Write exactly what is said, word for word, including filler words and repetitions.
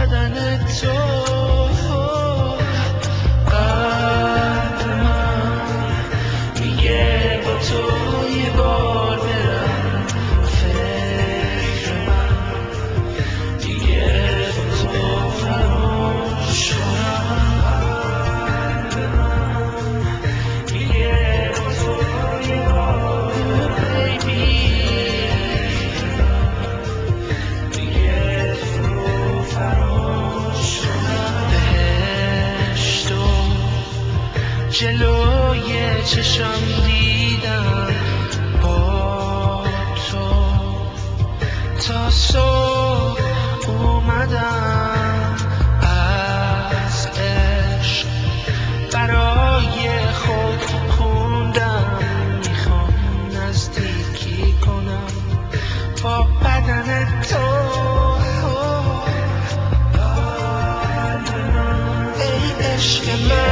بدن تو قلب من میگه با تو یه بار برم فکر من دیگه با تو فراموش کنم قلب من میگه با تو یه بار برم دیگه تو فراموش کنم بهشتو جلوی چشم دیدم با تو تا صبح اومدم از عشق برای خود خوندم میخوام نزدیکی کنم با بدن تو ای عشق من